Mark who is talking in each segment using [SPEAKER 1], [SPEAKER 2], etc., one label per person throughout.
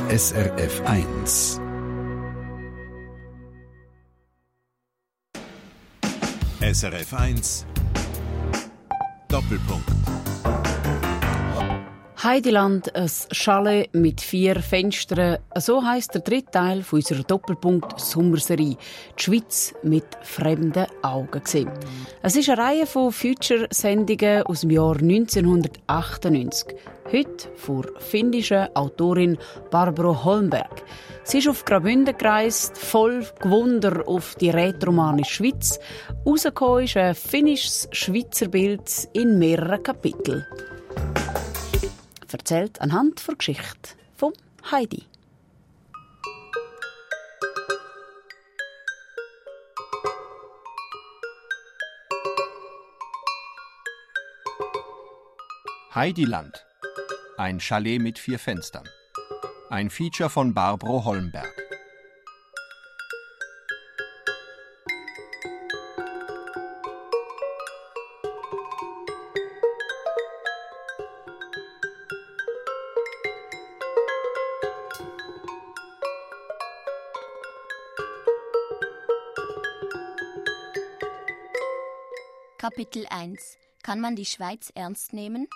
[SPEAKER 1] SRF 1. SRF 1 Doppelpunkt.
[SPEAKER 2] Heideland, ein Chalet mit 4 Fenstern. So heisst der dritte Teil unserer Doppelpunkt-Sommerserie. Die Schweiz mit fremden Augen gesehen. Es ist eine Reihe von Future-Sendungen aus dem Jahr 1998. Heute von der finnischen Autorin Barbro Holmberg. Sie ist auf Graubünden gereist, voll Gewunder auf die rätoromanische Schweiz. Rausgekommen ist ein finnisches Schweizer Bild in mehreren Kapiteln. Erzählt anhand der Geschichte von Heidi.
[SPEAKER 3] Heidiland. Ein Chalet mit 4 Fenstern. Ein Feature von Barbro Holmberg.
[SPEAKER 4] Kapitel 1. Kann man die Schweiz ernst nehmen?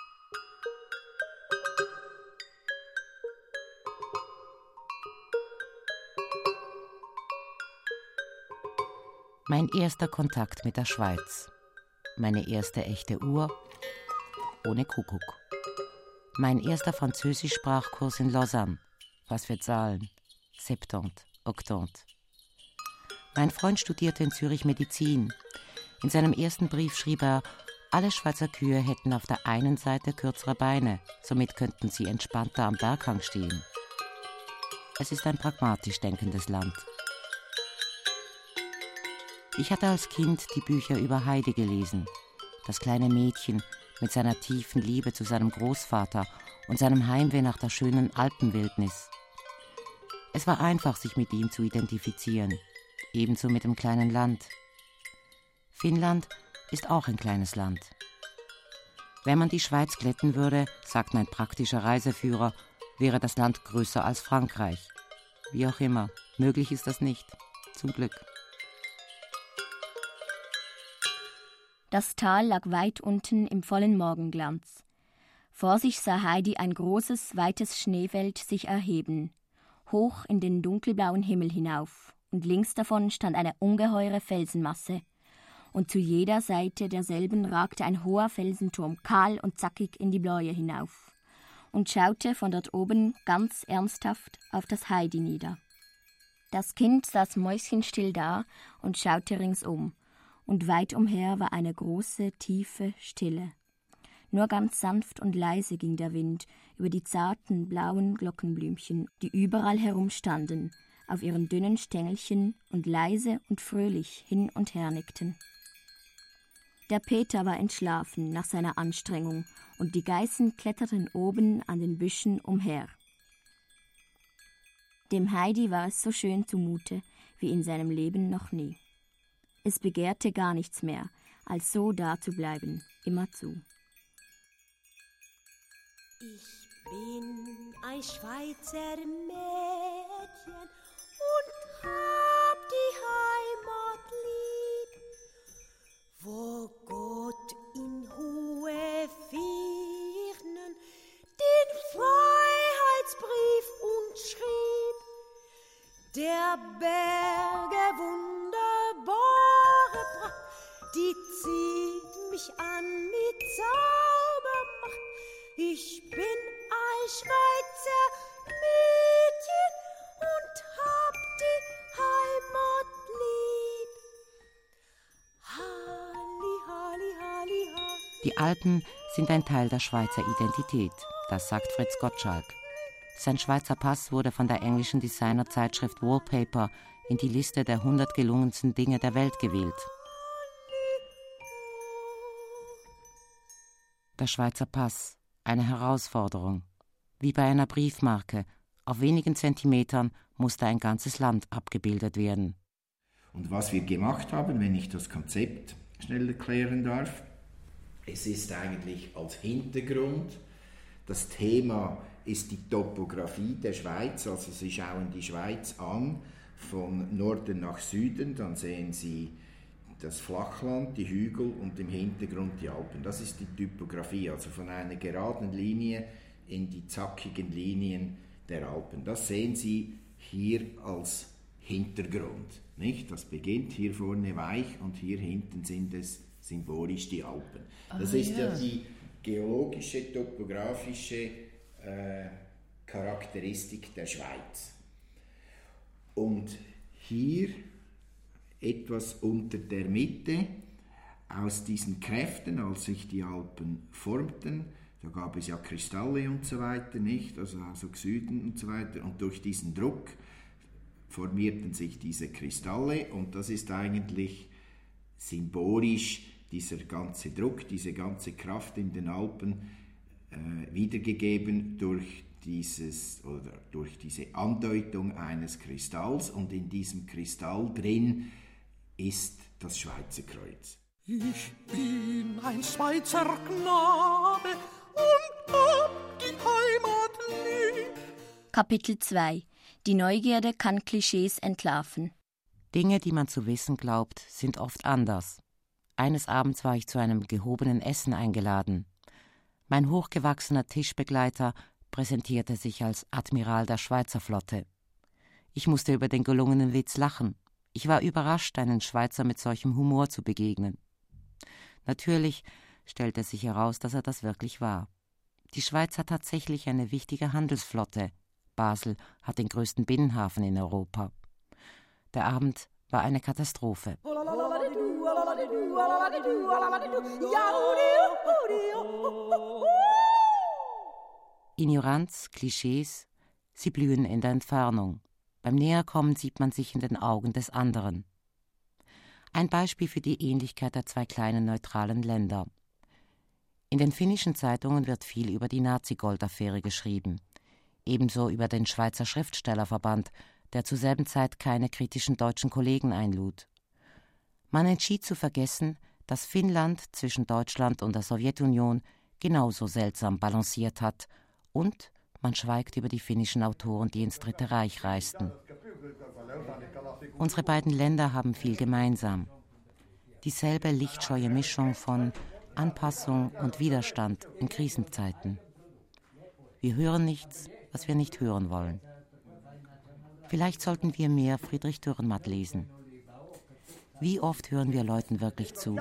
[SPEAKER 5] Mein erster Kontakt mit der Schweiz. Meine erste echte Uhr ohne Kuckuck. Mein erster Französisch-Sprachkurs in Lausanne. Was für Zahlen? Septante, Octante. Mein Freund studierte in Zürich Medizin. In seinem ersten Brief schrieb er, alle Schweizer Kühe hätten auf der einen Seite kürzere Beine, somit könnten sie entspannter am Berghang stehen. Es ist ein pragmatisch denkendes Land. Ich hatte als Kind die Bücher über Heidi gelesen. Das kleine Mädchen mit seiner tiefen Liebe zu seinem Großvater und seinem Heimweh nach der schönen Alpenwildnis. Es war einfach, sich mit ihm zu identifizieren, ebenso mit dem kleinen Land. Finnland ist auch ein kleines Land. Wenn man die Schweiz glätten würde, sagt mein praktischer Reiseführer, wäre das Land größer als Frankreich. Wie auch immer, möglich ist das nicht. Zum Glück.
[SPEAKER 4] Das Tal lag weit unten im vollen Morgenglanz. Vor sich sah Heidi ein großes, weites Schneefeld sich erheben, hoch in den dunkelblauen Himmel hinauf, und links davon stand eine ungeheure Felsenmasse. Und zu jeder Seite derselben ragte ein hoher Felsenturm kahl und zackig in die Bläue hinauf und schaute von dort oben ganz ernsthaft auf das Heidi nieder. Das Kind saß mäuschenstill da und schaute ringsum, und weit umher war eine große, tiefe Stille. Nur ganz sanft und leise ging der Wind über die zarten, blauen Glockenblümchen, die überall herumstanden, auf ihren dünnen Stängelchen und leise und fröhlich hin und her nickten. Der Peter war entschlafen nach seiner Anstrengung, und die Geißen kletterten oben an den Büschen umher. Dem Heidi war es so schön zumute, wie in seinem Leben noch nie. Es begehrte gar nichts mehr, als so dazubleiben, immerzu.
[SPEAKER 6] Ich bin ein Schweizer Mädchen und hab die Heimat lieb, wo Gott in hohe Firnen den Freiheitsbrief uns schrieb. Der Berge wunderbare Pracht, die zieht mich an mit Zaubermacht. Ich bin ein Schweizer Mädchen und hab die Heimat lieb. Halli, halli, halli, halli.
[SPEAKER 5] Die Alpen sind ein Teil der Schweizer Identität, das sagt Fritz Gottschalk. Sein Schweizer Pass wurde von der englischen Designerzeitschrift Wallpaper in die Liste der 100 gelungensten Dinge der Welt gewählt. Der Schweizer Pass, eine Herausforderung. Wie bei einer Briefmarke, auf wenigen Zentimetern musste ein ganzes Land abgebildet werden.
[SPEAKER 7] Und was wir gemacht haben, wenn ich das Konzept schnell erklären darf, es ist eigentlich als Hintergrund das Thema ist die Topographie der Schweiz. Also Sie schauen die Schweiz an, von Norden nach Süden, dann sehen Sie das Flachland, die Hügel und im Hintergrund die Alpen. Das ist die Typografie, also von einer geraden Linie in die zackigen Linien der Alpen. Das sehen Sie hier als Hintergrund. Nicht? Das beginnt hier vorne weich und hier hinten sind es symbolisch die Alpen. Das ist ja die geologische, topografische Charakteristik der Schweiz. Und hier etwas unter der Mitte, aus diesen Kräften, als sich die Alpen formten, da gab es ja Kristalle und so weiter, nicht? Also Xyden und so weiter. Und durch diesen Druck formierten sich diese Kristalle und das ist eigentlich symbolisch dieser ganze Druck, diese ganze Kraft in den Alpen wiedergegeben durch diese Andeutung eines Kristalls und in diesem Kristall drin ist das Schweizer Kreuz.
[SPEAKER 8] Ich bin ein Schweizer Knabe und hab die Heimat lieb.
[SPEAKER 4] Kapitel 2. Die Neugierde kann Klischees entlarven.
[SPEAKER 5] Dinge, die man zu wissen glaubt, sind oft anders. Eines Abends war ich zu einem gehobenen Essen eingeladen. Mein hochgewachsener Tischbegleiter präsentierte sich als Admiral der Schweizer Flotte. Ich musste über den gelungenen Witz lachen. Ich war überrascht, einen Schweizer mit solchem Humor zu begegnen. Natürlich stellte sich heraus, dass er das wirklich war. Die Schweiz hat tatsächlich eine wichtige Handelsflotte. Basel hat den größten Binnenhafen in Europa. Der Abend war eine Katastrophe. Ignoranz, Klischees, sie blühen in der Entfernung. Beim Näherkommen sieht man sich in den Augen des anderen. Ein Beispiel für die Ähnlichkeit der zwei kleinen neutralen Länder. In den finnischen Zeitungen wird viel über die Nazi-Gold-Affäre geschrieben. Ebenso über den Schweizer Schriftstellerverband, der zur selben Zeit keine kritischen deutschen Kollegen einlud. Man entschied zu vergessen, dass Finnland zwischen Deutschland und der Sowjetunion genauso seltsam balanciert hat, und man schweigt über die finnischen Autoren, die ins Dritte Reich reisten. Unsere beiden Länder haben viel gemeinsam. Dieselbe lichtscheue Mischung von Anpassung und Widerstand in Krisenzeiten. Wir hören nichts, was wir nicht hören wollen. Vielleicht sollten wir mehr Friedrich Dürrenmatt lesen. Wie oft hören wir Leuten wirklich zu?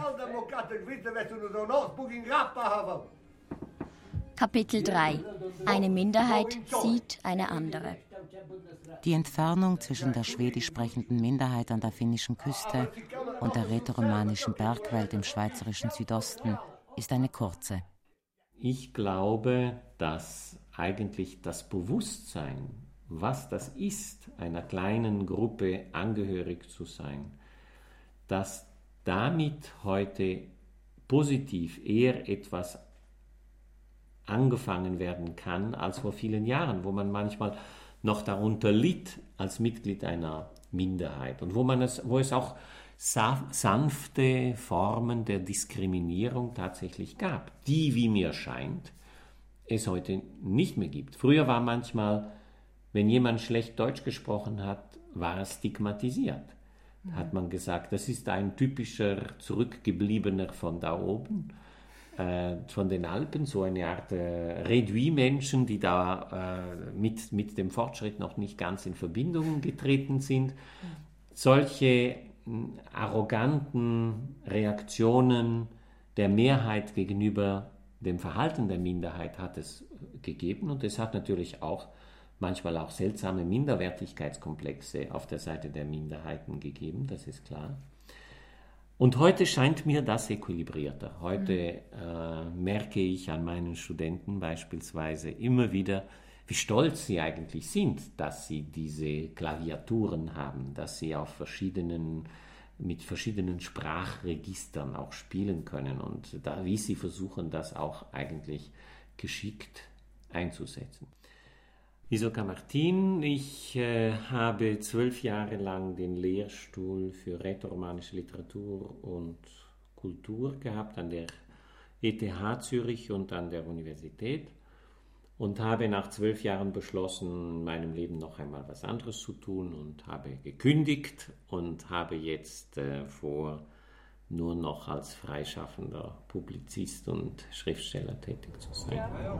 [SPEAKER 4] Kapitel 3. Eine Minderheit sieht eine andere.
[SPEAKER 5] Die Entfernung zwischen der schwedisch sprechenden Minderheit an der finnischen Küste und der rätoromanischen Bergwelt im schweizerischen Südosten ist eine kurze.
[SPEAKER 9] Ich glaube, dass eigentlich das Bewusstsein, was das ist, einer kleinen Gruppe angehörig zu sein, dass damit heute positiv eher etwas angefangen werden kann als vor vielen Jahren, wo man manchmal noch darunter litt als Mitglied einer Minderheit und wo es auch sanfte Formen der Diskriminierung tatsächlich gab, die, wie mir scheint, es heute nicht mehr gibt. Früher war manchmal, wenn jemand schlecht Deutsch gesprochen hat, war er stigmatisiert. Da hat man gesagt, das ist ein typischer Zurückgebliebener von da oben, von den Alpen, so eine Art Réduit-Menschen, die da mit dem Fortschritt noch nicht ganz in Verbindung getreten sind. Solche arroganten Reaktionen der Mehrheit gegenüber dem Verhalten der Minderheit hat es gegeben, und es hat natürlich auch manchmal auch seltsame Minderwertigkeitskomplexe auf der Seite der Minderheiten gegeben, das ist klar. Und heute scheint mir das equilibrierter. Heute merke ich an meinen Studenten beispielsweise immer wieder, wie stolz sie eigentlich sind, dass sie diese Klaviaturen haben, dass sie mit verschiedenen Sprachregistern auch spielen können und wie sie versuchen, das auch eigentlich geschickt einzusetzen. Isoka Martin, ich habe 12 Jahre lang den Lehrstuhl für rätoromanische Literatur und Kultur gehabt an der ETH Zürich und an der Universität. und habe nach 12 Jahren beschlossen, in meinem Leben noch einmal was anderes zu tun und habe gekündigt und habe jetzt vor, nur noch als freischaffender Publizist und Schriftsteller tätig zu sein.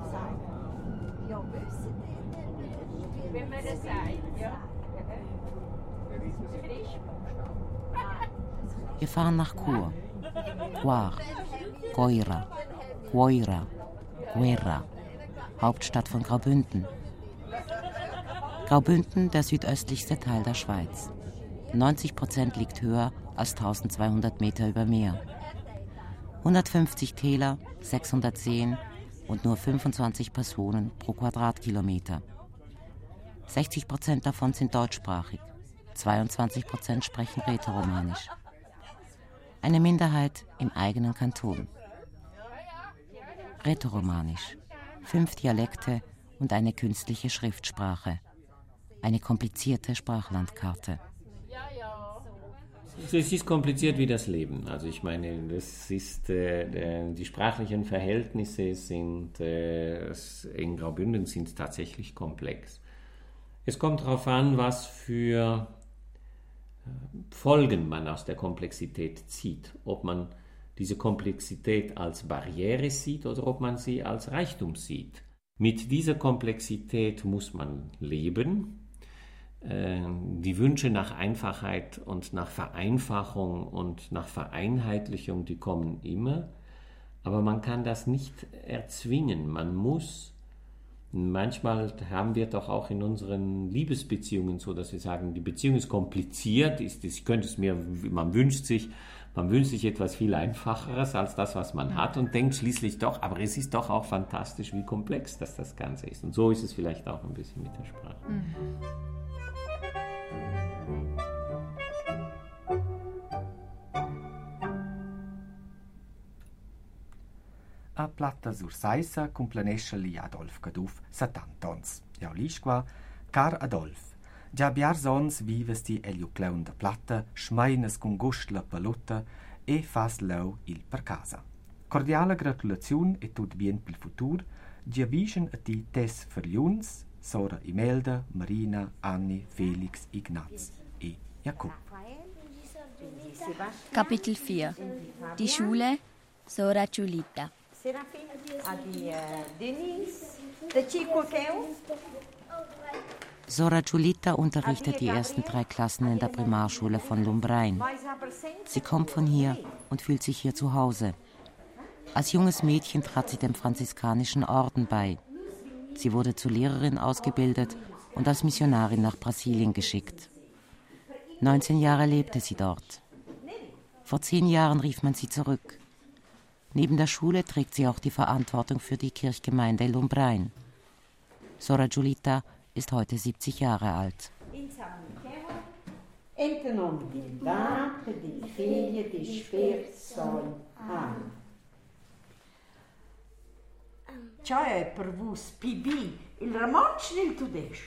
[SPEAKER 5] Wir fahren nach Chur, Cuar, Coira, Coira, Guerra, Hauptstadt von Graubünden. Graubünden, der südöstlichste Teil der Schweiz. 90% liegt höher als 1200 Meter über Meer. 150 Täler, 600 Seen und nur 25 Personen pro Quadratkilometer. 60% davon sind deutschsprachig, 22% sprechen Rätoromanisch. Eine Minderheit im eigenen Kanton. Rätoromanisch, 5 Dialekte und eine künstliche Schriftsprache. Eine komplizierte Sprachlandkarte.
[SPEAKER 9] Es ist kompliziert wie das Leben. Also ich meine, das ist, die sprachlichen Verhältnisse sind in Graubünden sind tatsächlich komplex. Es kommt darauf an, was für Folgen man aus der Komplexität zieht. Ob man diese Komplexität als Barriere sieht oder ob man sie als Reichtum sieht. Mit dieser Komplexität muss man leben. Die Wünsche nach Einfachheit und nach Vereinfachung und nach Vereinheitlichung, die kommen immer, aber man kann das nicht erzwingen. Man muss, manchmal haben wir doch auch in unseren Liebesbeziehungen so, dass wir sagen, die Beziehung ist kompliziert, man wünscht sich etwas viel Einfacheres als das, was man hat und denkt schließlich doch, aber es ist doch auch fantastisch, wie komplex das Ganze ist. Und so ist es vielleicht auch ein bisschen mit der Sprache.
[SPEAKER 10] A platta sur saisa cumplenesce li Adolf Gaduf 70 ans. Ja lischqua, car Adolf. Già biars ons vivesti elio cleun da platta, schmeines con gust la palutta e fas leu il per casa. Cordiale gratulaziun e tut bien pil futur, gia vischen a ti tes verliuns, Sora Imelda, Marina, Anni, Felix, Ignaz e Jakob.
[SPEAKER 4] Kapitel 4. Die Schule, Sora Giulita.
[SPEAKER 5] Sora Giulita unterrichtet die ersten 3 Klassen in der Primarschule von Lumbrain. Sie kommt von hier und fühlt sich hier zu Hause. Als junges Mädchen trat sie dem franziskanischen Orden bei. Sie wurde zur Lehrerin ausgebildet und als Missionarin nach Brasilien geschickt. 19 Jahre lebte sie dort. Vor 10 Jahren rief man sie zurück. Neben der Schule trägt sie auch die Verantwortung für die Kirchgemeinde Lumbrain. Sora Giulita ist heute 70 Jahre alt.
[SPEAKER 11] C'è per vus Pibi il romansch nel tudest?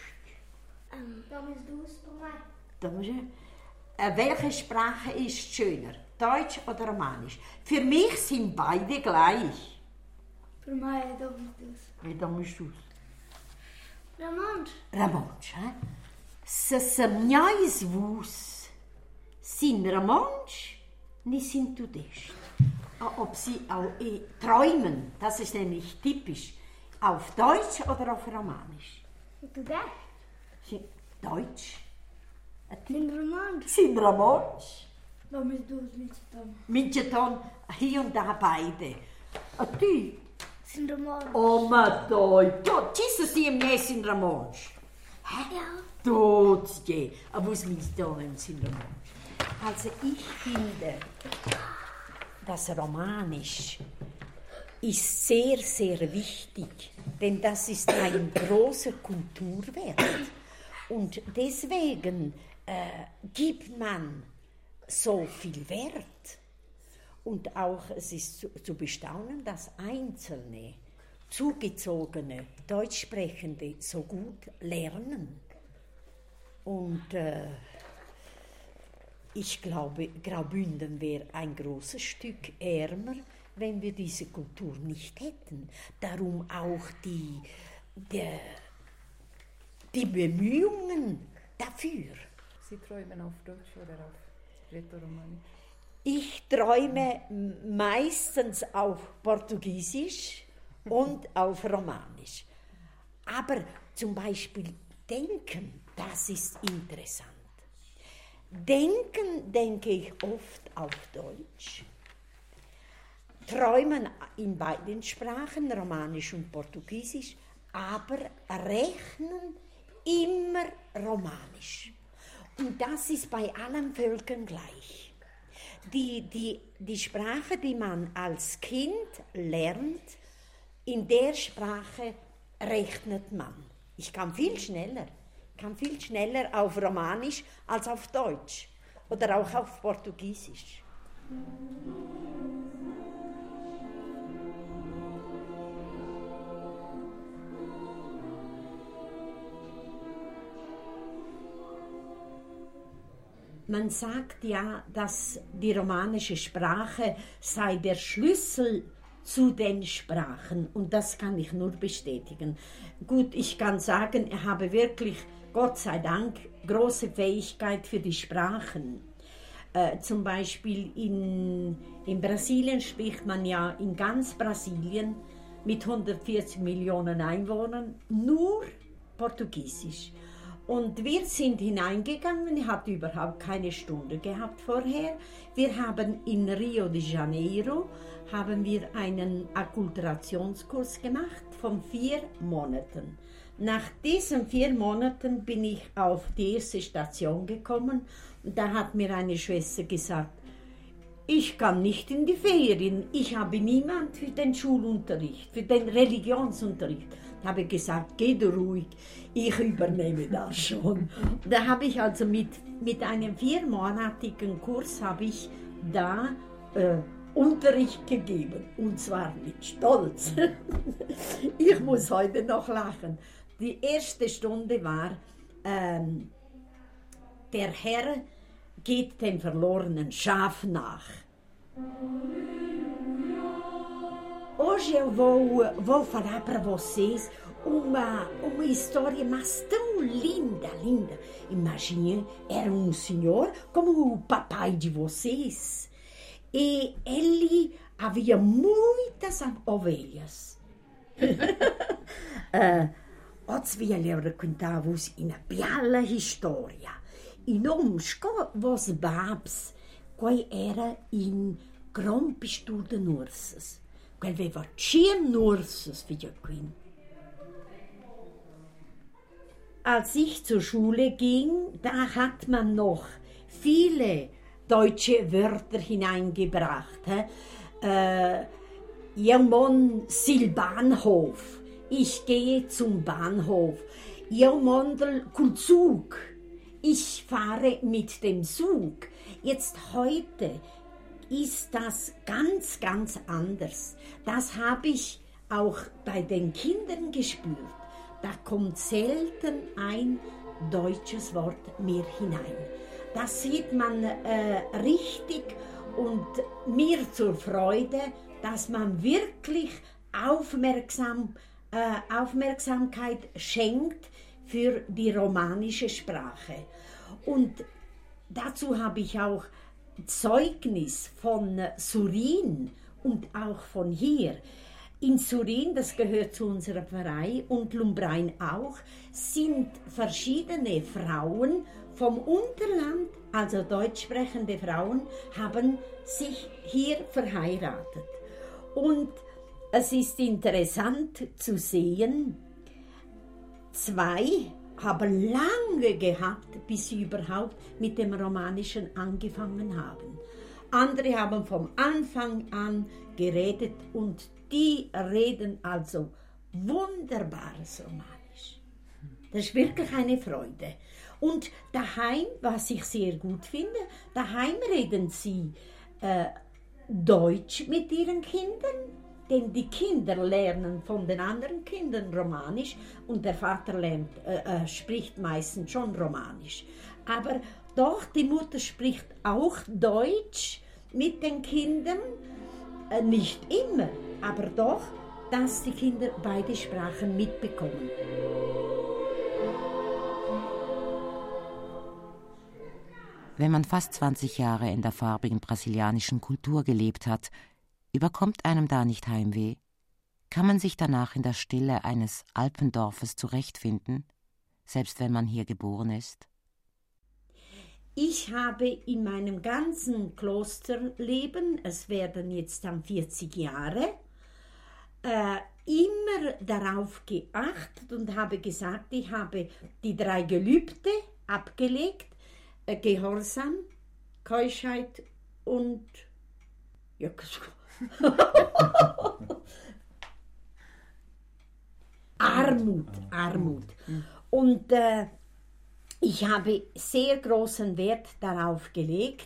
[SPEAKER 11] Welche Sprache ist schöner, Deutsch oder Romanisch? Für mich sind beide gleich.
[SPEAKER 12] Für mich Dominus.
[SPEAKER 11] Wie Dominus?
[SPEAKER 12] Romansch.
[SPEAKER 11] Romansch, hä? Se mjais vus sind Romansch, ni sind tudest. Ob sie auch träumen, das ist nämlich typisch, auf Deutsch oder auf Romanisch?
[SPEAKER 12] Tudest?
[SPEAKER 11] Deutsch.
[SPEAKER 12] Sind Romansch.
[SPEAKER 11] Sind Romansch.
[SPEAKER 12] Damit du es Mincheton.
[SPEAKER 11] Mincheton, hier und da beide. Und die?
[SPEAKER 12] Sind Romansch.
[SPEAKER 11] Oh, ma doi, ci si im sind Romansch.
[SPEAKER 12] Ja.
[SPEAKER 11] Tot je, aber was Mincheton sind Romansch. Also ich finde, das Romanisch ist sehr, sehr wichtig, denn das ist ein großer Kulturwert. Und deswegen gibt man so viel Wert. Und auch es ist zu bestaunen, dass einzelne, zugezogene, Deutschsprechende so gut lernen. Und ich glaube, Graubünden wäre ein großes Stück ärmer, wenn wir diese Kultur nicht hätten. Darum auch die die Bemühungen dafür.
[SPEAKER 13] Sie träumen auf Deutsch oder auf Rätoromanisch?
[SPEAKER 11] Ich träume meistens auf Portugiesisch und auf Romanisch. Aber zum Beispiel Denken, das ist interessant. Denken denke ich oft auf Deutsch. Träumen in beiden Sprachen, Romanisch und Portugiesisch, aber rechnen immer Romanisch. Und das ist bei allen Völkern gleich. Die Sprache, die man als Kind lernt, in der Sprache rechnet man. Ich kann viel schneller auf Romanisch als auf Deutsch oder auch auf Portugiesisch. Man sagt ja, dass die romanische Sprache sei der Schlüssel zu den Sprachen und das kann ich nur bestätigen. Gut, ich kann sagen, ich habe wirklich, Gott sei Dank, große Fähigkeit für die Sprachen. Zum Beispiel in Brasilien spricht man ja in ganz Brasilien mit 140 Millionen Einwohnern nur Portugiesisch. Und wir sind hineingegangen, ich hatte überhaupt keine Stunde gehabt vorher. Wir haben in Rio de Janeiro einen Akkulturationskurs gemacht von 4 Monaten. Nach diesen 4 Monaten bin ich auf die erste Station gekommen und da hat mir eine Schwester gesagt, ich kann nicht in die Ferien, ich habe niemand für den Schulunterricht, für den Religionsunterricht. Ich habe gesagt, geh du ruhig, ich übernehme das schon. Da habe ich also mit einem 4-monatigen Kurs habe ich da Unterricht gegeben und zwar mit Stolz. Ich muss heute noch lachen. Die erste Stunde war, der Herr geht dem verlorenen Schaf nach. Hoje eu vou falar para vocês uma história mas tão linda. Imagine, era senhor como o papai de vocês e ele havia muitas ovelhas. Oggi vi voglio raccontare-vos una bella storia. In Omsko vos babs, quai era in Grompistude Nurses. Quel aveva 10 Nurses für Queen. Als ich zur Schule ging, da hat man noch viele deutsche Wörter hineingebracht. Jemon sil Bahnhof. Ich gehe zum Bahnhof. Jemondel Zug. Ich fahre mit dem Zug. Jetzt heute ist das ganz, ganz anders. Das habe ich auch bei den Kindern gespürt. Da kommt selten ein deutsches Wort mehr hinein. Das sieht man richtig und mir zur Freude, dass man wirklich Aufmerksamkeit schenkt für die romanische Sprache. Und dazu habe ich auch Zeugnis von Surin und auch von hier. In Surin, das gehört zu unserer Pfarrei, und Lumbrain auch, sind verschiedene Frauen vom Unterland, also deutschsprechende Frauen, haben sich hier verheiratet. Und es ist interessant zu sehen, 2 haben lange gehabt, bis sie überhaupt mit dem Romanischen angefangen haben. Andere haben vom Anfang an geredet und die reden also wunderbares Romanisch. Das ist wirklich eine Freude. Und daheim, was ich sehr gut finde, daheim reden sie Deutsch mit ihren Kindern, denn die Kinder lernen von den anderen Kindern Romanisch und der Vater spricht meistens schon Romanisch. Aber doch, die Mutter spricht auch Deutsch mit den Kindern, nicht immer, aber doch, dass die Kinder beide Sprachen mitbekommen.
[SPEAKER 5] Wenn man fast 20 Jahre in der farbigen brasilianischen Kultur gelebt hat, überkommt einem da nicht Heimweh? Kann man sich danach in der Stille eines Alpendorfes zurechtfinden, selbst wenn man hier geboren ist?
[SPEAKER 11] Ich habe in meinem ganzen Klosterleben, es werden jetzt dann 40 Jahre, immer darauf geachtet und habe gesagt, ich habe die 3 Gelübde abgelegt, Gehorsam, Keuschheit und Armut. Und ich habe sehr großen Wert darauf gelegt,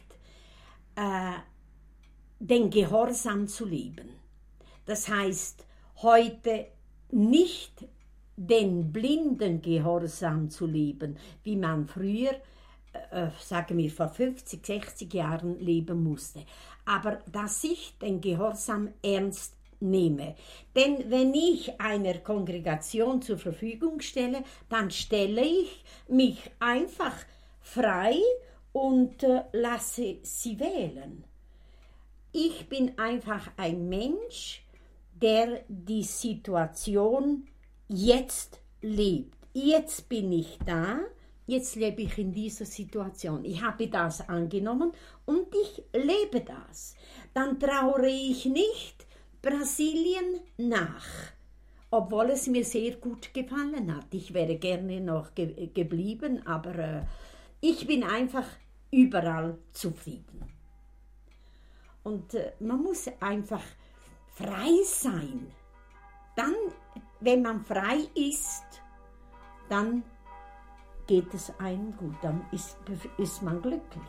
[SPEAKER 11] den Gehorsam zu leben. Das heißt, heute nicht den blinden Gehorsam zu leben, wie man früher, sagen wir vor 50, 60 Jahren leben musste. Aber dass ich den Gehorsam ernst nehme. Denn wenn ich einer Kongregation zur Verfügung stelle, dann stelle ich mich einfach frei und lasse sie wählen. Ich bin einfach ein Mensch, der die Situation jetzt lebt. Jetzt bin ich da, jetzt lebe ich in dieser Situation. Ich habe das angenommen und ich lebe das. Dann trauere ich nicht Brasilien nach, obwohl es mir sehr gut gefallen hat. Ich wäre gerne noch geblieben, aber ich bin einfach überall zufrieden. Und man muss einfach frei sein. Dann, wenn man frei ist, dann geht es einem gut, dann ist man glücklich.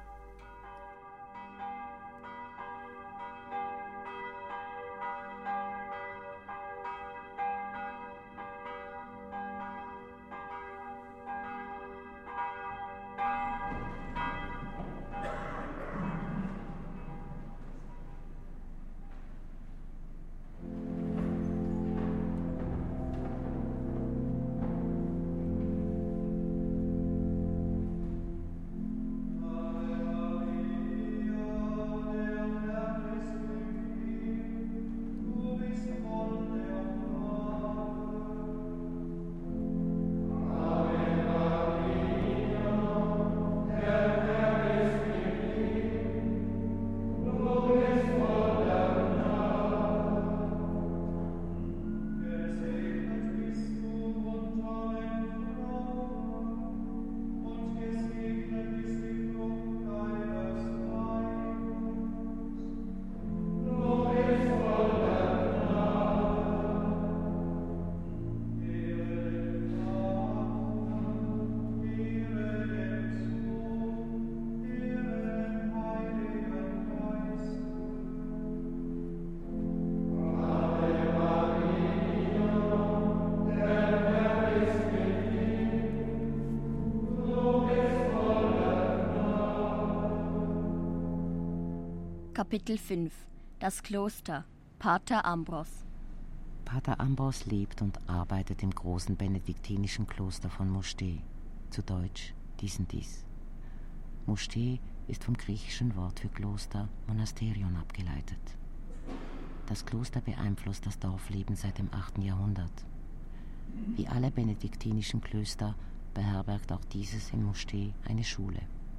[SPEAKER 4] Kapitel 5 – Das Kloster – Pater Ambros.
[SPEAKER 5] Pater Ambros lebt und arbeitet im großen benediktinischen Kloster von Moschee, zu Deutsch Dies. Moschee ist vom griechischen Wort für Kloster Monasterion abgeleitet. Das Kloster beeinflusst das Dorfleben seit dem 8. Jahrhundert. Wie alle benediktinischen Klöster beherbergt auch dieses in Moschee eine Schule.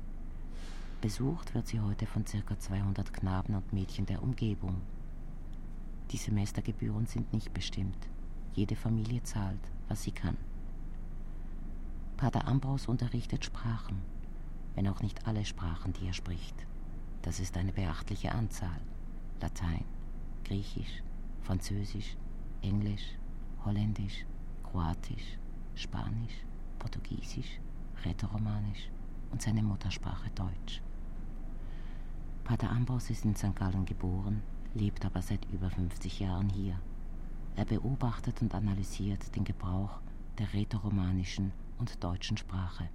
[SPEAKER 5] Besucht wird sie heute von ca. 200 Knaben und Mädchen der Umgebung. Die Semestergebühren sind nicht bestimmt. Jede Familie zahlt, was sie kann. Pater Ambros unterrichtet Sprachen, wenn auch nicht alle Sprachen, die er spricht. Das ist eine beachtliche Anzahl. Latein, Griechisch, Französisch, Englisch, Holländisch, Kroatisch, Spanisch, Portugiesisch, Rätoromanisch und seine Muttersprache Deutsch. Pater Ambros ist in St. Gallen geboren, lebt aber seit über 50 Jahren hier. Er beobachtet und analysiert den Gebrauch der rätoromanischen und deutschen Sprache.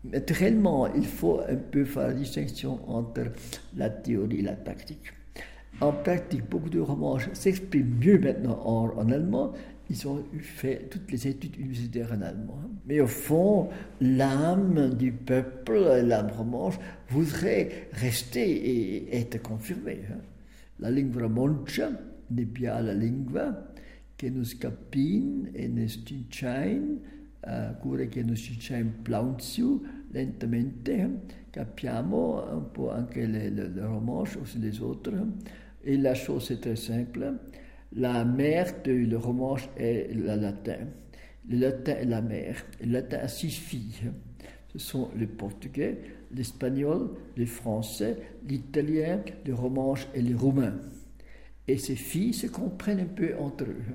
[SPEAKER 14] Naturellement, il faut un peu faire la distinction entre la théorie et la pratique. En pratique, beaucoup de romanches s'expriment mieux maintenant en allemand. Ils ont fait toutes les études universitaires en allemand. Mais au fond, l'âme du peuple, l'âme romanche, voudrait rester et être confirmée. La lingua romancia n'est bien la lingua che nos capin e ne stinciain, cure che nos stinciain plaunziu lentamente, capiamo un po' anche le romanche, aussi les autres. Et la chose est très simple. La mère de le romanche est le latin. Le latin est la mère. Le latin a 6 filles. Ce sont le portugais, l'espagnol, le français, l'italien, le romanche et le roumain. Et ces filles se comprennent un peu entre eux.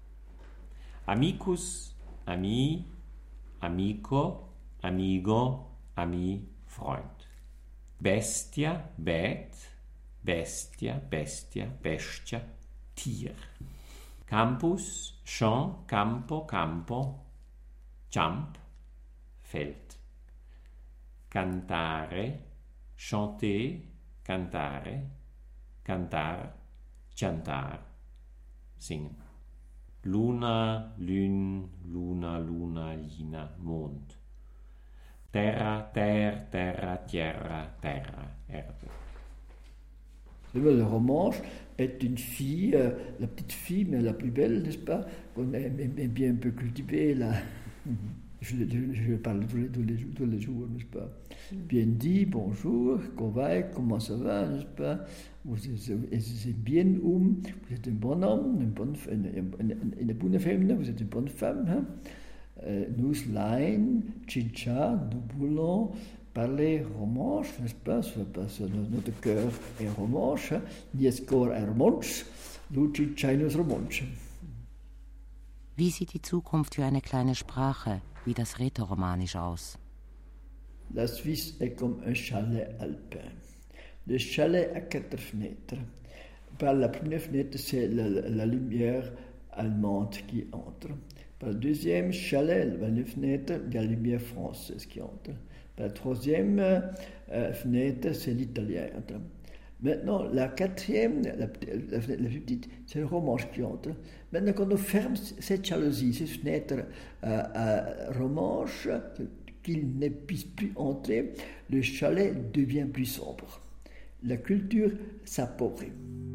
[SPEAKER 9] Amicus, ami, amico, amigo, ami, Freund. Bestia, bet, bestia, bestia, bestia, Tier. Campus, champ, campo, campo, jump, Feld. Cantare, chanter, cantare, cantar, chantar, singen. Luna, lune, luna, luna, lina, Mond. Terra, terra, tierra, Erde.
[SPEAKER 14] Le romanche est une fille, la petite fille, mais la plus belle, n'est-ce pas, qu'on aime bien un peu cultiver. Là. Je parle tous les jours, n'est-ce pas. Bien dit, bonjour, comment ça va, n'est-ce pas. Vous êtes bien vous êtes un bon homme, une bonne femme, vous êtes une bonne femme. Hein? Nous, Lein, Chincha, nous voulons parler romanche, n'est-ce pas? Notre cœur est romanche, nies cor est romanche, Luci Chinus romanche.
[SPEAKER 5] Wie sieht die Zukunft für eine kleine Sprache wie das Rätoromanisch aus?
[SPEAKER 14] La Suisse est comme un chalet alpin. Le chalet a 4 fenêtres. Par la première fenêtre, c'est la lumière allemande qui entre. Par le deuxième chalet, la fenêtre, il y a la lumière française qui entre. Par la troisième fenêtre, c'est l'italien. Maintenant, la quatrième, la plus petite, c'est le romanche qui entre. Maintenant, quand on ferme cette jalousie, cette fenêtre romanche, qu'il ne puisse plus entrer, le chalet devient plus sombre. La culture s'appauvrit.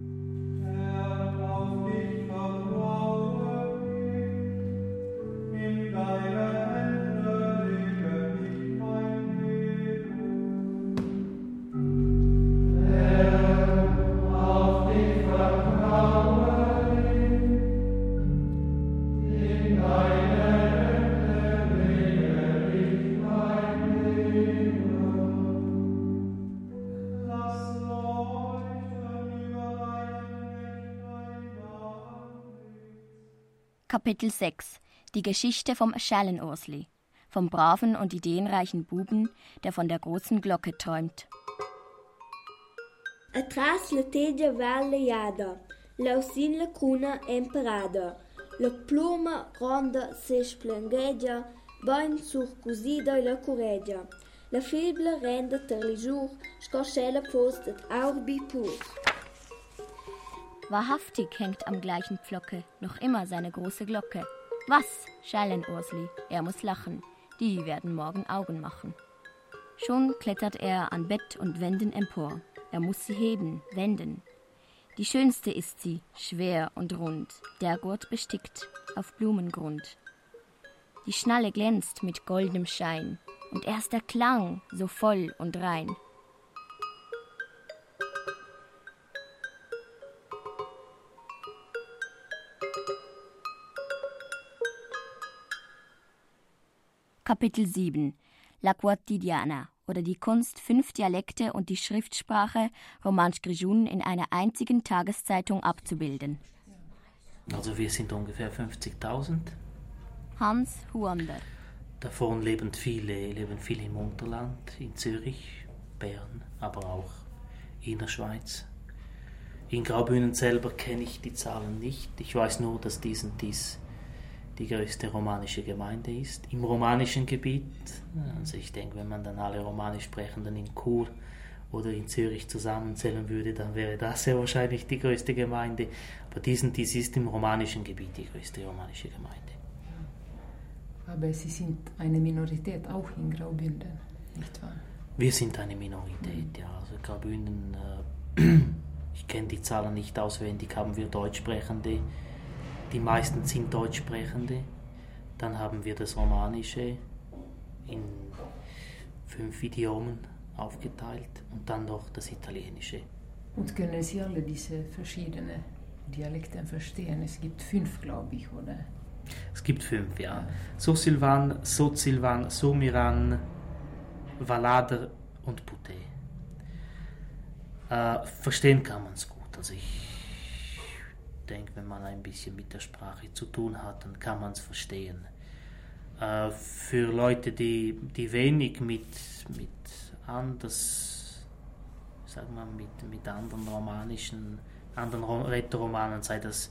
[SPEAKER 4] Kapitel 6 Die Geschichte vom Schallenursli, vom braven und ideenreichen Buben, der von der großen Glocke träumt.
[SPEAKER 15] Atrás la teja valle jada, lausin la cuna emperada, la pluma ronda se splengegia, bain surcusida la correggia, la fibla renda ter li jour, scoscella post et aurbi pur.
[SPEAKER 4] Wahrhaftig hängt am gleichen Pflocke noch immer seine große Glocke. Was, Schallenursli, er muss lachen, die werden morgen Augen machen. Schon klettert er an Bett und Wänden empor, er muss sie heben, wenden. Die schönste ist sie, schwer und rund, der Gurt bestickt auf Blumengrund. Die Schnalle glänzt mit goldenem Schein, und erst der Klang so voll und rein. Kapitel 7 La Quotidiana oder die Kunst, 5 Dialekte und die Schriftsprache Romansch Grischun in einer einzigen Tageszeitung abzubilden.
[SPEAKER 16] Also wir sind ungefähr 50.000.
[SPEAKER 4] Hans Huander.
[SPEAKER 16] Davon leben viele im Unterland, in Zürich, Bern, aber auch in der Schweiz. In Graubünden selber kenne ich die Zahlen nicht. Ich weiß nur, dass dies die größte romanische Gemeinde ist, im romanischen Gebiet. Also ich denke, wenn man dann alle Romanisch Sprechenden in Chur oder in Zürich zusammenzählen würde, dann wäre das sehr wahrscheinlich die größte Gemeinde. Aber dies ist im romanischen Gebiet die größte romanische Gemeinde.
[SPEAKER 13] Aber Sie sind eine Minorität auch in Graubünden, nicht wahr?
[SPEAKER 16] Wir sind eine Minorität, ja. Also Graubünden, ich kenne die Zahlen nicht auswendig, haben wir Deutschsprechende. Die meisten sind Deutschsprechende. Dann haben wir das Romanische in 5 Idiomen aufgeteilt und dann noch das Italienische.
[SPEAKER 13] Und können Sie alle diese verschiedenen Dialekte verstehen? Es gibt 5, glaube ich, oder?
[SPEAKER 16] Es gibt 5, ja. So-Silvan, So-Silvan, So-Miran, Valader und Puté. Verstehen kann man es gut. Also ich denke, wenn man ein bisschen mit der Sprache zu tun hat, dann kann man es verstehen. Für Leute, die wenig mit anderen Rätoromanen, sei das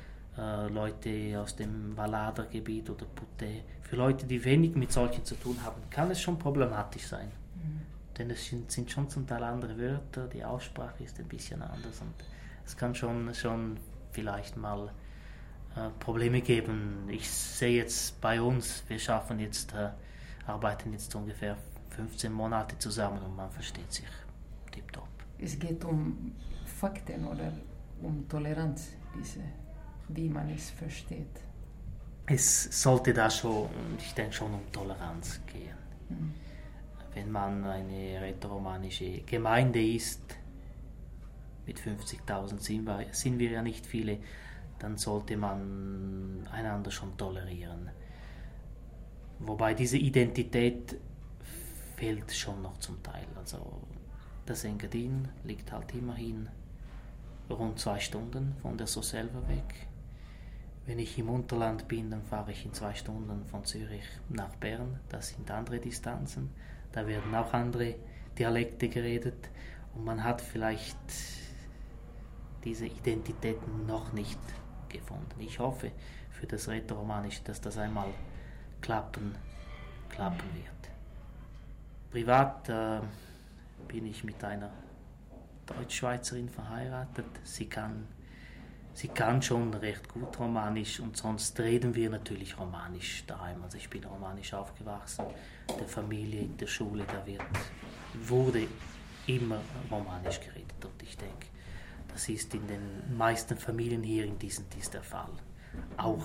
[SPEAKER 16] Leute aus dem Valader-Gebiet oder Puté, für Leute, die wenig mit solchen zu tun haben, kann es schon problematisch sein. Denn es sind schon zum Teil andere Wörter, die Aussprache ist ein bisschen anders und es kann schon vielleicht mal Probleme geben. Ich sehe jetzt bei uns, wir arbeiten jetzt ungefähr 15 Monate zusammen und man versteht sich tipptopp.
[SPEAKER 13] Es geht um Fakten oder um Toleranz, wie man es versteht.
[SPEAKER 16] Es sollte da schon, ich denke schon um Toleranz gehen. Wenn man eine rätoromanische Gemeinde ist, mit 50.000 sind wir ja nicht viele, dann sollte man einander schon tolerieren. Wobei diese Identität fehlt schon noch zum Teil. Also das Engadin liegt halt immerhin rund 2 Stunden von der Surselva weg. Wenn ich im Unterland bin, dann fahre ich in 2 Stunden von Zürich nach Bern. Das sind andere Distanzen. Da werden auch andere Dialekte geredet. Und man hat vielleicht diese Identität noch nicht gefunden. Ich hoffe für das Rätoromanische, dass das einmal klappen wird. Privat bin ich mit einer Deutschschweizerin verheiratet. Sie kann schon recht gut Romanisch und sonst reden wir natürlich Romanisch daheim. Also ich bin romanisch aufgewachsen, der Familie, in der Schule, wurde immer Romanisch geredet und ich denke, das ist in den meisten Familien hier in diesem Dies der Fall. Auch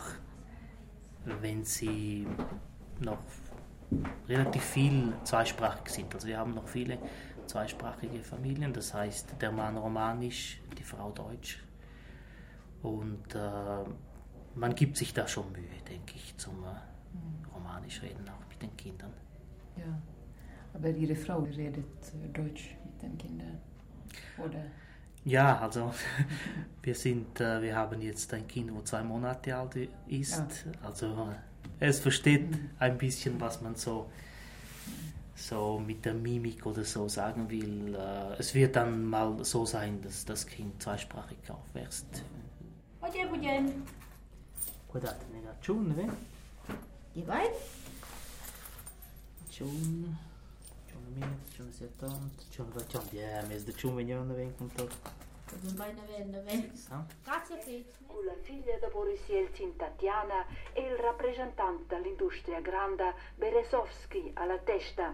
[SPEAKER 16] wenn sie noch relativ viel zweisprachig sind. Also wir haben noch viele zweisprachige Familien, das heißt der Mann Romanisch, die Frau Deutsch. Und man gibt sich da schon Mühe, denke ich, zum Romanisch reden, auch mit den Kindern.
[SPEAKER 13] Ja, aber Ihre Frau redet Deutsch mit den Kindern, oder?
[SPEAKER 16] Ja, also wir haben jetzt ein Kind, wo 2 Monate alt ist. Ja. Also es versteht ein bisschen, was man so mit der Mimik oder so sagen will. Es wird dann mal so sein, dass das Kind zweisprachig aufwächst.
[SPEAKER 11] Budem.
[SPEAKER 16] Guardate, ne ragione, vedi?
[SPEAKER 11] Geh vai?
[SPEAKER 16] Ciun mezzo, sia tonto, ciun mezzo da ciun veniamo con tutto.
[SPEAKER 11] Non vai ne vende. Grazie Pete.
[SPEAKER 17] La figlia di Boris Yeltsin, Tatiana, e il rappresentante dell'industria grande Berezovsky alla testa.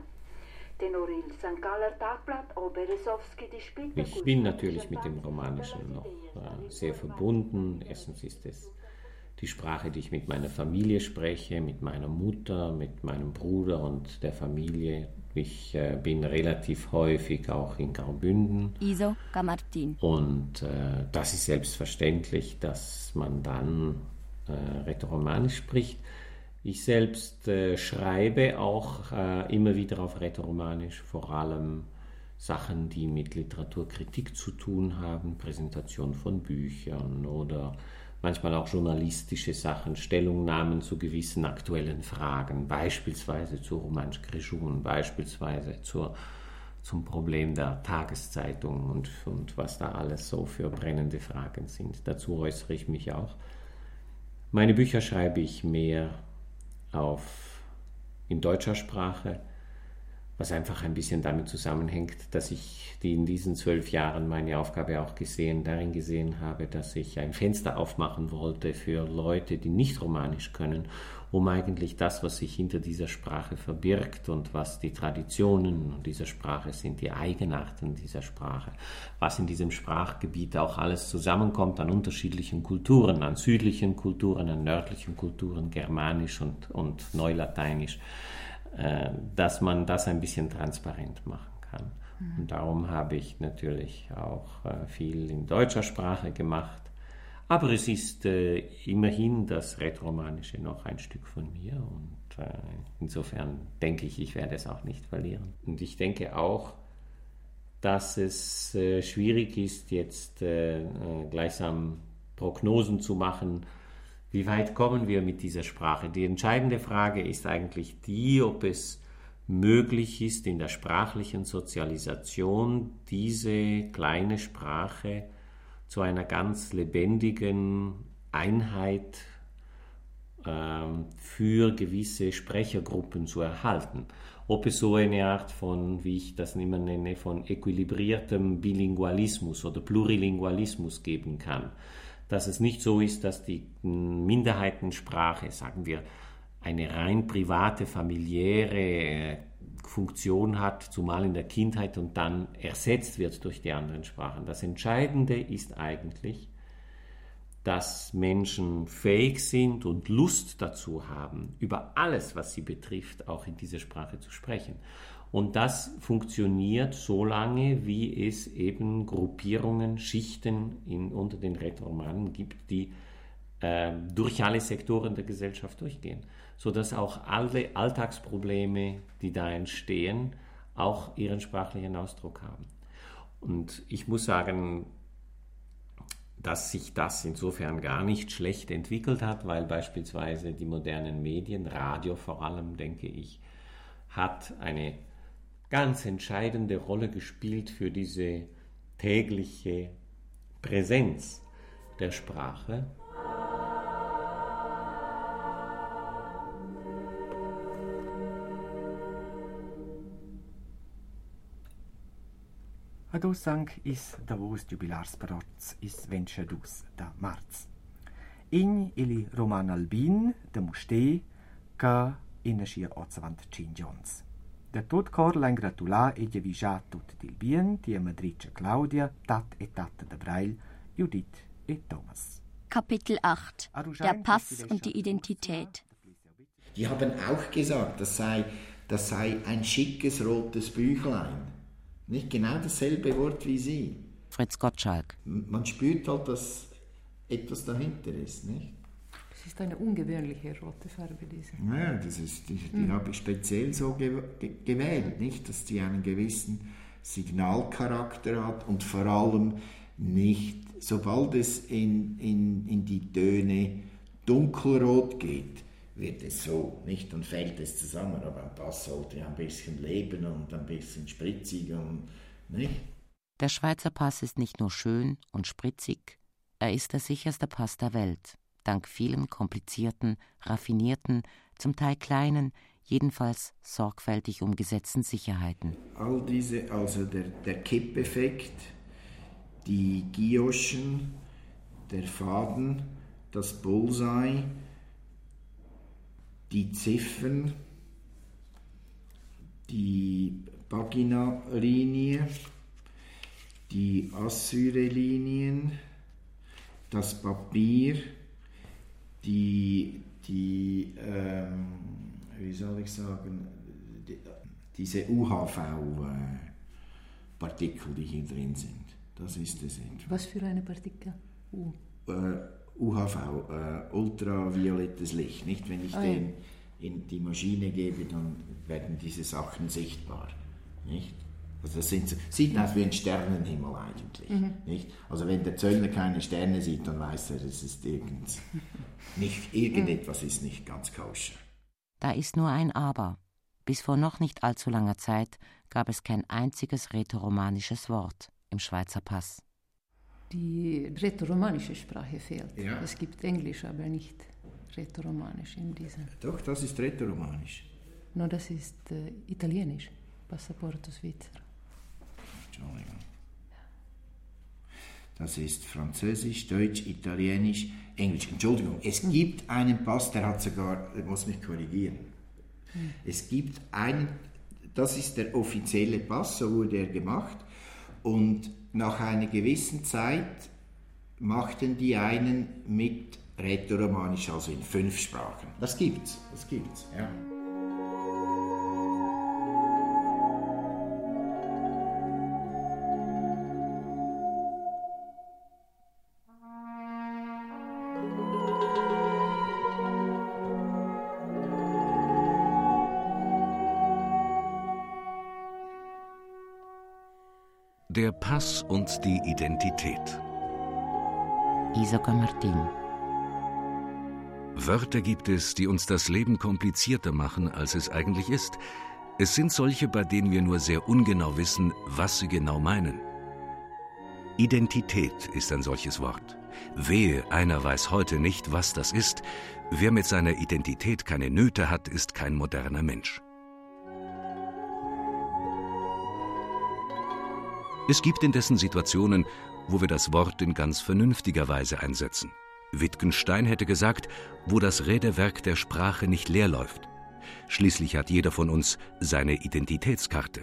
[SPEAKER 9] Ich bin natürlich mit dem Romanischen noch sehr verbunden. Erstens ist es die Sprache, die ich mit meiner Familie spreche, mit meiner Mutter, mit meinem Bruder und der Familie. Ich bin relativ häufig auch in Graubünden.
[SPEAKER 4] Iso Camartin.
[SPEAKER 9] Und das ist selbstverständlich, dass man dann Rätoromanisch spricht. Ich selbst schreibe auch immer wieder auf Rätoromanisch, vor allem Sachen, die mit Literaturkritik zu tun haben, Präsentation von Büchern oder manchmal auch journalistische Sachen, Stellungnahmen zu gewissen aktuellen Fragen, beispielsweise zu Romansch Grishun, beispielsweise zum Problem der Tageszeitung und was da alles so für brennende Fragen sind. Dazu äußere ich mich auch. Meine Bücher schreibe ich mehr in deutscher Sprache was einfach ein bisschen damit zusammenhängt, dass ich in diesen 12 Jahren meine Aufgabe auch darin gesehen habe, dass ich ein Fenster aufmachen wollte für Leute, die nicht Romanisch können, um eigentlich das, was sich hinter dieser Sprache verbirgt und was die Traditionen dieser Sprache sind, die Eigenarten dieser Sprache, was in diesem Sprachgebiet auch alles zusammenkommt an unterschiedlichen Kulturen, an südlichen Kulturen, an nördlichen Kulturen, Germanisch und Neulateinisch, dass man das ein bisschen transparent machen kann. Und darum habe ich natürlich auch viel in deutscher Sprache gemacht. Aber es ist immerhin das Rätoromanische noch ein Stück von mir und insofern denke ich, ich werde es auch nicht verlieren. Und ich denke auch, dass es schwierig ist, jetzt gleichsam Prognosen zu machen, wie weit kommen wir mit dieser Sprache. Die entscheidende Frage ist eigentlich die, ob es möglich ist, in der sprachlichen Sozialisation diese kleine Sprache zu einer ganz lebendigen Einheit für gewisse Sprechergruppen zu erhalten. Ob es so eine Art von, wie ich das immer nenne, von äquilibriertem Bilingualismus oder Plurilingualismus geben kann. Dass es nicht so ist, dass die Minderheitensprache, sagen wir, eine rein private, familiäre Funktion hat, zumal in der Kindheit und dann ersetzt wird durch die anderen Sprachen. Das Entscheidende ist eigentlich, dass Menschen fähig sind und Lust dazu haben, über alles, was sie betrifft, auch in dieser Sprache zu sprechen. Und das funktioniert so lange, wie es eben Gruppierungen, Schichten unter den Rätoromanen gibt, die durch alle Sektoren der Gesellschaft durchgehen, sodass auch alle Alltagsprobleme, die da entstehen, auch ihren sprachlichen Ausdruck haben. Und ich muss sagen, dass sich das insofern gar nicht schlecht entwickelt hat, weil beispielsweise die modernen Medien, Radio vor allem, denke ich, hat eine ganz entscheidende Rolle gespielt für diese tägliche Präsenz der Sprache.
[SPEAKER 10] Adusang is Davos jubilarsparots is venchadus da marz. In ili Roman Albin de Muste ca in schia 85 gions. Der Todcor l'ha ingratulà e giavisà tut il bien, die Madrice Claudia, Tat e Tate de Breil, Judith e Thomas.
[SPEAKER 4] Kapitel 8. Der Pass und die Identität.
[SPEAKER 7] Die haben auch gesagt, das sei ein schickes rotes Büchlein. Nicht genau dasselbe Wort wie Sie.
[SPEAKER 5] Fritz Gottschalk.
[SPEAKER 7] Man spürt halt, dass etwas dahinter ist, nicht?
[SPEAKER 13] Es ist eine ungewöhnliche rote Farbe, diese.
[SPEAKER 7] Ja, die habe ich speziell so gewählt, nicht? Dass die einen gewissen Signalcharakter hat und vor allem nicht, sobald es in die Töne dunkelrot geht, wird es so, nicht? Dann fällt es zusammen, aber ein Pass sollte ein bisschen leben und ein bisschen spritzig und, nicht?
[SPEAKER 5] Der Schweizer Pass ist nicht nur schön und spritzig, er ist der sicherste Pass der Welt, dank vielen komplizierten, raffinierten, zum Teil kleinen, jedenfalls sorgfältig umgesetzten Sicherheiten.
[SPEAKER 7] All diese, also der Kippeffekt, die Guillochen, der Faden, das Bullseye, die Ziffern, die Pagina-Linie, die Assyre-Linien, das Papier, wie soll ich sagen, diese UHV-Partikel, die hier drin sind. Das ist es.
[SPEAKER 13] Was für eine Partikel?
[SPEAKER 7] UHV, ultraviolettes Licht. Nicht? Wenn ich den in die Maschine gebe, dann werden diese Sachen sichtbar. Nicht? Also das sieht aus wie ein Sternenhimmel eigentlich. Nicht? Also wenn der Zöllner keine Sterne sieht, dann weiß er, es ist irgendetwas ist nicht ganz koscher.
[SPEAKER 5] Da ist nur ein Aber. Bis vor noch nicht allzu langer Zeit gab es kein einziges rätoromanisches Wort im Schweizer Pass.
[SPEAKER 13] Die rätoromanische Sprache fehlt.
[SPEAKER 7] Ja.
[SPEAKER 13] Es gibt Englisch, aber nicht rätoromanisch in diesem.
[SPEAKER 7] Doch, das ist rätoromanisch.
[SPEAKER 13] No, das ist Italienisch. Passaporto Svizzero.
[SPEAKER 7] Entschuldigung. Das ist Französisch, Deutsch, Italienisch, Englisch. Entschuldigung, es gibt einen Pass, der hat sogar, ich muss mich korrigieren. Es gibt einen, das ist der offizielle Pass, so wurde er gemacht. Und nach einer gewissen Zeit machten die einen mit Rätoromanisch, also in 5 Sprachen. Das gibt's, ja.
[SPEAKER 18] Der Pass und die Identität.
[SPEAKER 5] Isoka Martin.
[SPEAKER 18] Wörter gibt es, die uns das Leben komplizierter machen, als es eigentlich ist. Es sind solche, bei denen wir nur sehr ungenau wissen, was sie genau meinen. Identität ist ein solches Wort. Wehe, einer weiß heute nicht, was das ist. Wer mit seiner Identität keine Nöte hat, ist kein moderner Mensch. Es gibt indessen Situationen, wo wir das Wort in ganz vernünftiger Weise einsetzen. Wittgenstein hätte gesagt, wo das Räderwerk der Sprache nicht leer läuft. Schließlich hat jeder von uns seine Identitätskarte.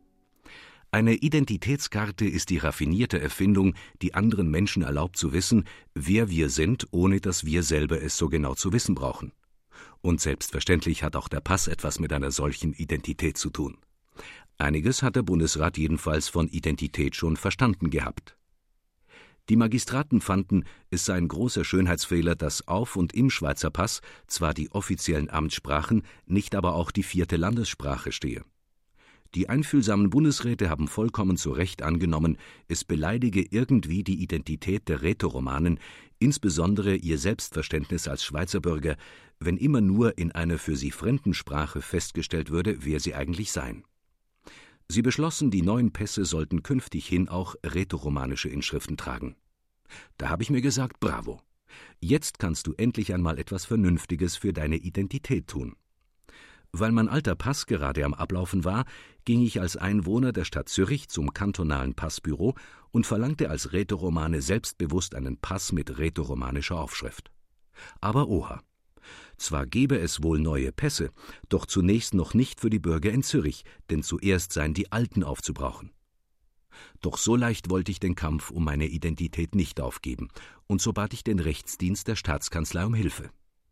[SPEAKER 18] Eine Identitätskarte ist die raffinierte Erfindung, die anderen Menschen erlaubt zu wissen, wer wir sind, ohne dass wir selber es so genau zu wissen brauchen. Und selbstverständlich hat auch der Pass etwas mit einer solchen Identität zu tun. Einiges hat der Bundesrat jedenfalls von Identität schon verstanden gehabt. Die Magistraten fanden, es sei ein großer Schönheitsfehler, dass auf und im Schweizer Pass zwar die offiziellen Amtssprachen, nicht aber auch die 4. Landessprache stehe. Die einfühlsamen Bundesräte haben vollkommen zu Recht angenommen, es beleidige irgendwie die Identität der Rätoromanen, insbesondere ihr Selbstverständnis als Schweizer Bürger, wenn immer nur in einer für sie fremden Sprache festgestellt würde, wer sie eigentlich seien. Sie beschlossen, die neuen Pässe sollten künftighin auch rätoromanische Inschriften tragen. Da habe ich mir gesagt, bravo, jetzt kannst du endlich einmal etwas Vernünftiges für deine Identität tun. Weil mein alter Pass gerade am Ablaufen war, ging ich als Einwohner der Stadt Zürich zum kantonalen Passbüro und verlangte als Rätoromane selbstbewusst einen Pass mit rätoromanischer Aufschrift. Aber oha! Zwar gäbe es wohl neue Pässe, doch zunächst noch nicht für die Bürger in Zürich, denn zuerst seien die alten aufzubrauchen. Doch so leicht wollte ich den Kampf um meine Identität nicht aufgeben, und so bat ich den Rechtsdienst der Staatskanzlei um Hilfe.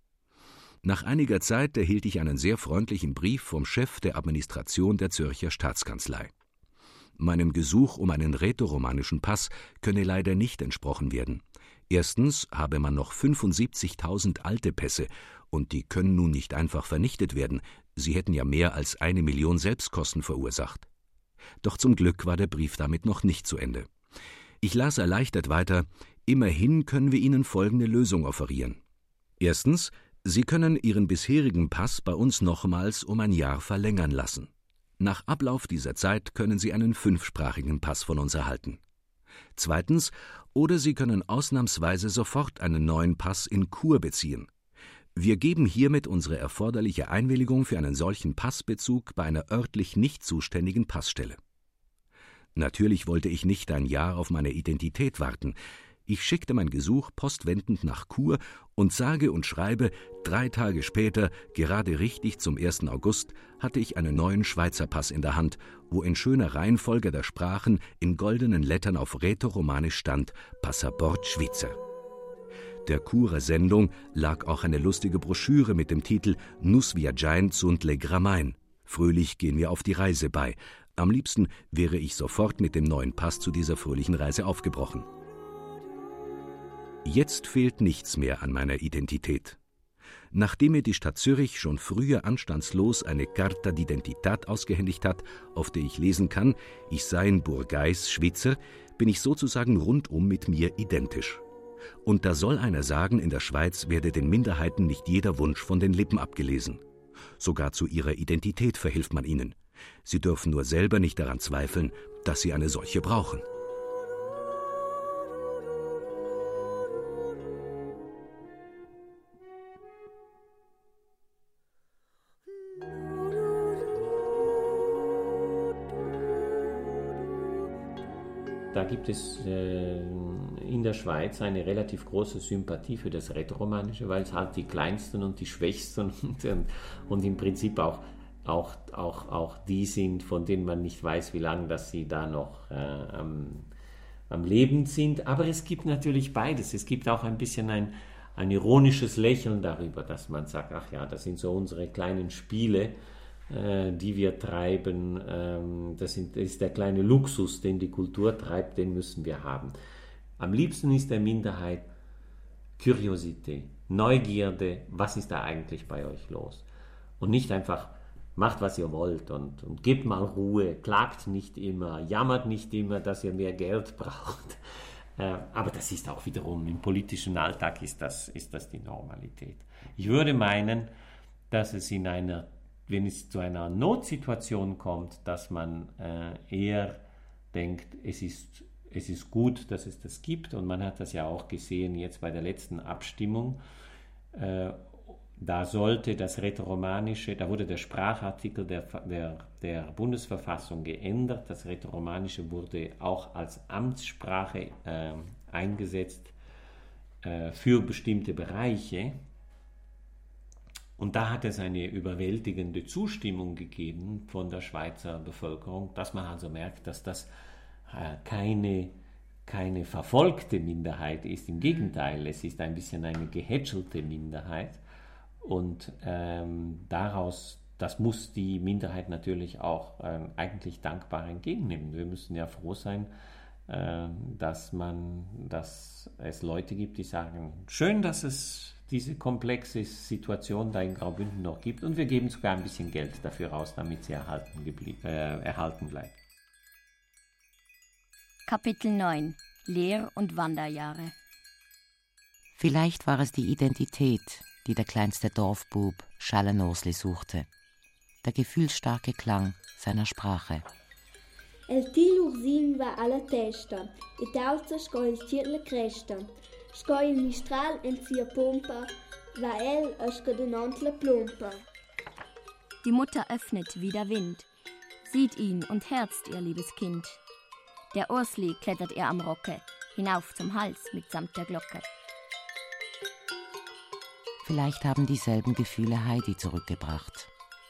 [SPEAKER 18] Nach einiger Zeit erhielt ich einen sehr freundlichen Brief vom Chef der Administration der Zürcher Staatskanzlei. Meinem Gesuch um einen rätoromanischen Pass könne leider nicht entsprochen werden. Erstens habe man noch 75.000 alte Pässe, und die können nun nicht einfach vernichtet werden, sie hätten ja mehr als 1 Million Selbstkosten verursacht. Doch zum Glück war der Brief damit noch nicht zu Ende. Ich las erleichtert weiter, immerhin können wir Ihnen folgende Lösung offerieren. Erstens, Sie können Ihren bisherigen Pass bei uns nochmals um ein Jahr verlängern lassen. Nach Ablauf dieser Zeit können Sie einen 5-sprachigen Pass von uns erhalten. Zweitens, oder Sie können ausnahmsweise sofort einen neuen Pass in Kur beziehen. Wir geben hiermit unsere erforderliche Einwilligung für einen solchen Passbezug bei einer örtlich nicht zuständigen Passstelle. Natürlich wollte ich nicht ein Jahr auf meine Identität warten. Ich schickte mein Gesuch postwendend nach Chur und sage und schreibe, 3 Tage später, gerade richtig zum 1. August, hatte ich einen neuen Schweizer Pass in der Hand, wo in schöner Reihenfolge der Sprachen in goldenen Lettern auf Rätoromanisch stand Passaport Schweizer. Der Churer Sendung lag auch eine lustige Broschüre mit dem Titel Nus viaggiain sunt le Gramain. Fröhlich gehen wir auf die Reise bei. Am liebsten wäre ich sofort mit dem neuen Pass zu dieser fröhlichen Reise aufgebrochen. Jetzt fehlt nichts mehr an meiner Identität. Nachdem mir die Stadt Zürich schon früher anstandslos eine Carta d'Identität ausgehändigt hat, auf der ich lesen kann, ich sei ein Burgeis Schweizer, bin ich sozusagen rundum mit mir identisch. Und da soll einer sagen, in der Schweiz werde den Minderheiten nicht jeder Wunsch von den Lippen abgelesen. Sogar zu ihrer Identität verhilft man ihnen. Sie dürfen nur selber nicht daran zweifeln, dass sie eine solche brauchen.
[SPEAKER 9] da gibt es in der Schweiz eine relativ große Sympathie für das Rätoromanische, weil es halt die kleinsten und die schwächsten und im Prinzip auch die sind, von denen man nicht weiß, wie lange dass sie da noch am Leben sind. Aber es gibt natürlich beides. Es gibt auch ein bisschen ein ironisches Lächeln darüber, dass man sagt, ach ja, das sind so unsere kleinen Spiele, die wir treiben. Das ist der kleine Luxus, den die Kultur treibt, den müssen wir haben. Am liebsten ist der Minderheit Curiosität, Neugierde, was ist da eigentlich bei euch los? Und nicht einfach, macht, was ihr wollt und gebt mal Ruhe, klagt nicht immer, jammert nicht immer, dass ihr mehr Geld braucht. Aber das ist auch wiederum, im politischen Alltag ist das die Normalität. Ich würde meinen, dass es wenn es zu einer Notsituation kommt, dass man eher denkt, es ist gut, dass es das gibt. Und man hat das ja auch gesehen jetzt bei der letzten Abstimmung. Da sollte das Rätoromanische, da wurde der Sprachartikel der Bundesverfassung geändert. Das Rätoromanische wurde auch als Amtssprache eingesetzt für bestimmte Bereiche. Und da hat es eine überwältigende Zustimmung gegeben von der Schweizer Bevölkerung, dass man also merkt, dass das keine verfolgte Minderheit ist. Im Gegenteil, es ist ein bisschen eine gehätschelte Minderheit. Und das muss die Minderheit natürlich auch eigentlich dankbar entgegennehmen. Wir müssen ja froh sein, dass es Leute gibt, die sagen, schön, dass es diese komplexe Situation da in Graubünden noch gibt und wir geben sogar ein bisschen Geld dafür aus, damit sie erhalten bleibt.
[SPEAKER 4] Kapitel 9 – Lehr- und Wanderjahre.
[SPEAKER 5] Vielleicht war es die Identität, die der kleinste Dorfbub Schallenosli suchte, der gefühlsstarke Klang seiner Sprache.
[SPEAKER 15] El Tilursin va alla testa, e tauza sco il cirle cresta, sco il mistral en sia pompa, va el asco denant la plumpa.
[SPEAKER 4] Die Mutter öffnet wie der Wind, sieht ihn und herzt ihr liebes Kind. Der Ursli klettert ihr am Rocke, hinauf zum Hals mitsamt der Glocke.
[SPEAKER 5] Vielleicht haben dieselben Gefühle Heidi zurückgebracht.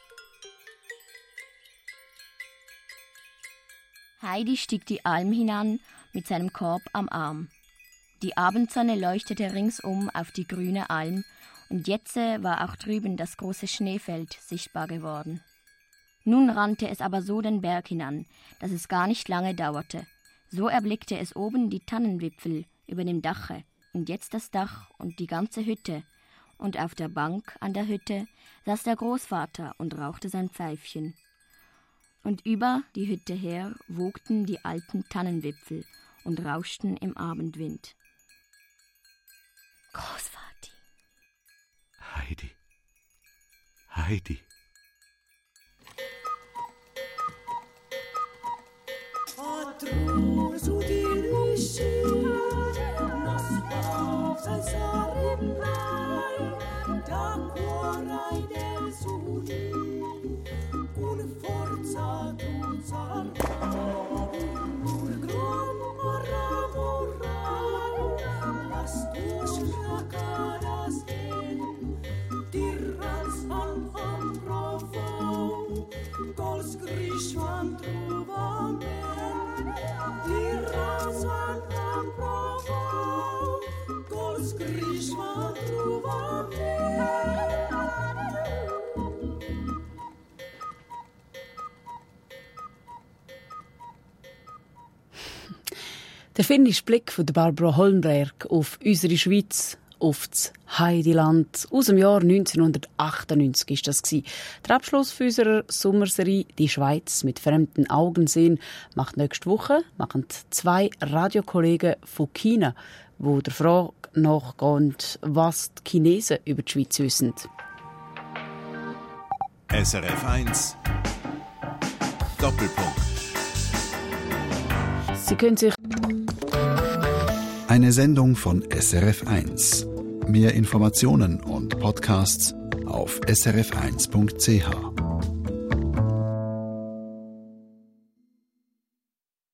[SPEAKER 4] Heidi stieg die Alm hinan mit seinem Korb am Arm. Die Abendsonne leuchtete ringsum auf die grüne Alm und jetzt war auch drüben das große Schneefeld sichtbar geworden. Nun rannte es aber so den Berg hinan, dass es gar nicht lange dauerte. So erblickte es oben die Tannenwipfel über dem Dache und jetzt das Dach und die ganze Hütte. Und auf der Bank an der Hütte saß der Großvater und rauchte sein Pfeifchen. Und über die Hütte her wogten die alten Tannenwipfel und rauschten im Abendwind. Großvati.
[SPEAKER 18] Heidi. Heidi.
[SPEAKER 6] Da cuorai del sudi, con forza tu sarai, un gran morrai, las tuas caras tirans am profou, cols gris van truvament, tirans am profou, cols gris van truvament.
[SPEAKER 2] Der finnische Blick von Barbara Holmberg auf unsere Schweiz, auf das Heidiland. Aus dem Jahr 1998 war das. Der Abschluss für unserer Sommerserie «Die Schweiz mit fremden Augen sehen» macht nächste Woche machen 2 Radiokollegen von China, die der Frage nachgehen, was die Chinesen über die Schweiz wissen.
[SPEAKER 1] SRF 1 Doppelpunkt.
[SPEAKER 2] Sie können sich
[SPEAKER 1] Eine Sendung von SRF 1. Mehr Informationen und Podcasts auf srf1.ch.